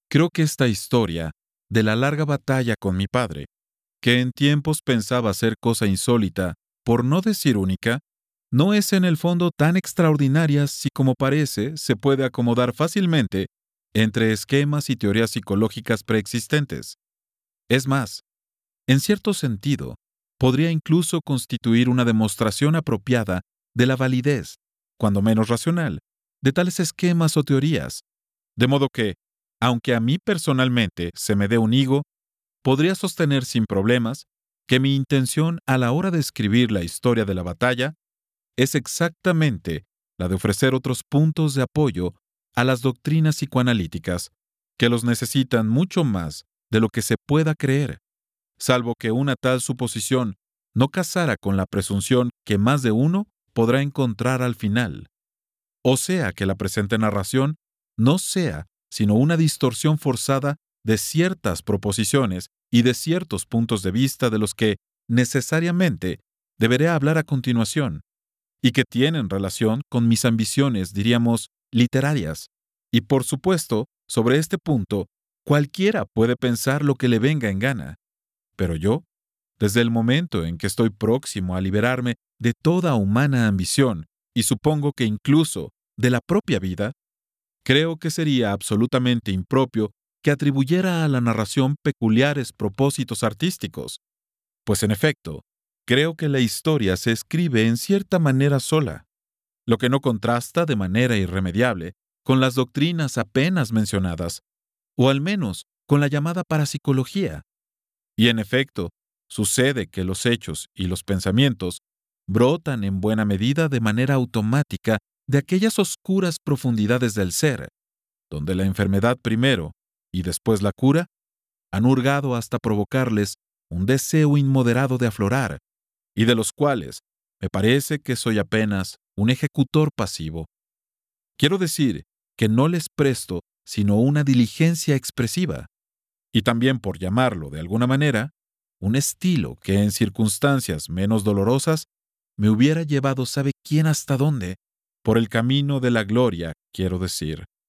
Creo que esta historia de la larga batalla con mi padre, que en tiempos pensaba ser cosa insólita, por no decir única, no es en el fondo tan extraordinaria si como parece se puede acomodar fácilmente entre esquemas y teorías psicológicas preexistentes. Es más, en cierto sentido, podría incluso constituir una demostración apropiada de la validez, cuando menos racional, de tales esquemas o teorías. De modo que, aunque a mí personalmente se me dé un higo, podría sostener sin problemas que mi intención a la hora de escribir la historia de la batalla es exactamente la de ofrecer otros puntos de apoyo a las doctrinas psicoanalíticas, que los necesitan mucho más de lo que se pueda creer, salvo que una tal suposición no casara con la presunción que más de uno podrá encontrar al final. O sea que la presente narración no sea sino una distorsión forzada de ciertas proposiciones y de ciertos puntos de vista de los que, necesariamente, deberé hablar a continuación, y que tienen relación con mis ambiciones, diríamos, literarias. Y por supuesto, sobre este punto, cualquiera puede pensar lo que le venga en gana. Pero yo, desde el momento en que estoy próximo a liberarme de toda humana ambición, y supongo que incluso de la propia vida, creo que sería absolutamente impropio que atribuyera a la narración peculiares propósitos artísticos, pues en efecto, creo que la historia se escribe en cierta manera sola, lo que no contrasta de manera irremediable con las doctrinas apenas mencionadas, o al menos con la llamada parapsicología. Y en efecto, sucede que los hechos y los pensamientos brotan en buena medida de manera automática de aquellas oscuras profundidades del ser, donde la enfermedad primero y después la cura han hurgado hasta provocarles un deseo inmoderado de aflorar, y de los cuales me parece que soy apenas un ejecutor pasivo. Quiero decir que no les presto sino una diligencia expresiva, y también, por llamarlo de alguna manera, un estilo que en circunstancias menos dolorosas me hubiera llevado sabe quién hasta dónde, por el camino de la gloria, quiero decir.